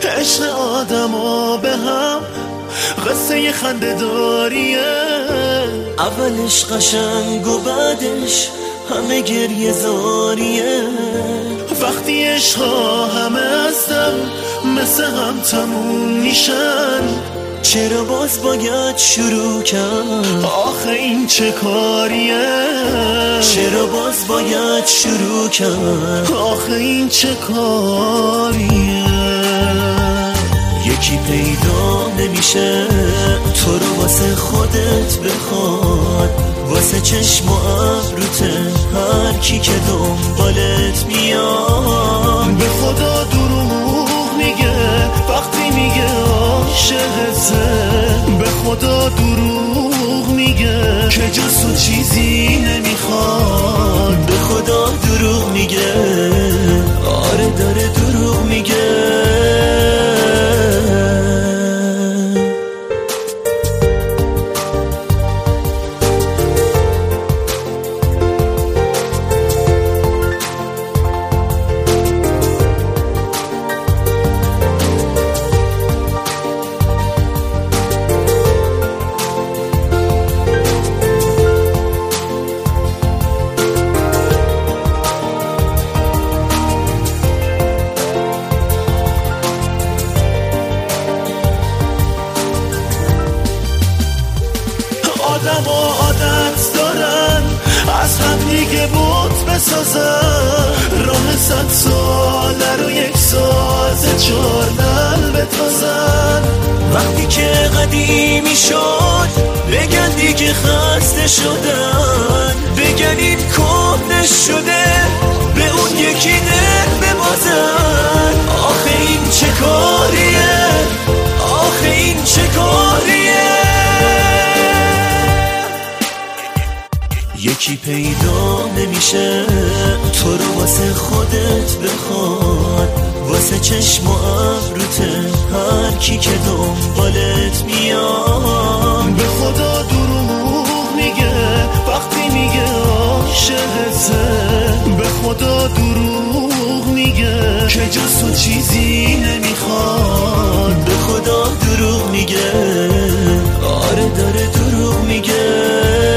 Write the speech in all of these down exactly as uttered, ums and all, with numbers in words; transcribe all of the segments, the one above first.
عشق آدم ها به هم قصه یه خنده داریه، اولش قشنگ و بعدش همه گریه زاریه. وقتی عشقا همه از دم مثل هم تموم میشن، چرا باز باید شروع کرد؟ آخه این چه کاریه؟ چرا باز باید شروع کرد؟ آخه این چه کاریه؟ یکی پیدا نمیشه تو رو واسه خودت بخواد، واسه چشم و ابروته هر کی که دنبالت میاد. به خدا دروغ میگه وقتی میگه عاشقته، به خدا دروغ میگه که جز تو چیزی نمیخواد. به خدا دروغ میگه، آره داره دروغ میگه. آدم و عادت دارن از هم دیگه بود بسازن، راه صد ساله رو یک ساز چهارنل بتازن. وقتی که قدیمی شد بگن دیگه خسته شدن، بگن این کهنه شده به اون یکی دل ببازن. آخه این چه کاریه؟ آخه این چه کاریه؟ یکی پیدا نمیشه تو رو واسه خودت بخواد، واسه چشم و ابروته هر کی که دنبالت میاد. به خدا دروغ میگه وقتی میگه عاشقته، به خدا دروغ میگه که جز تو چیزی نمیخواد. به خدا دروغ میگه، آره داره دروغ میگه.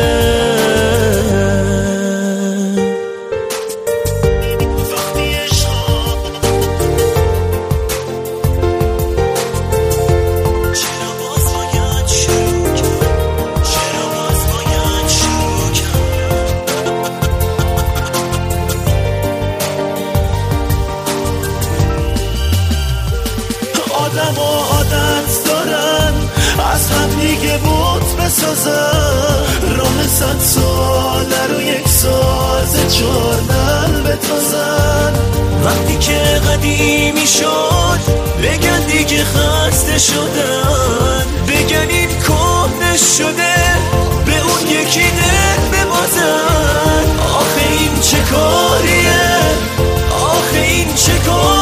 آدم و عادت دارن از هم دیگه بود بسازن، راه صد ساله رو یک ساز چهارنل بتازن. وقتی که قدیمی شد بگن دیگه خسته شدن، بگن این کهنه شده به اون یکی دل ببازن. آخه این چه کاریه؟ آخه این چه کاریه؟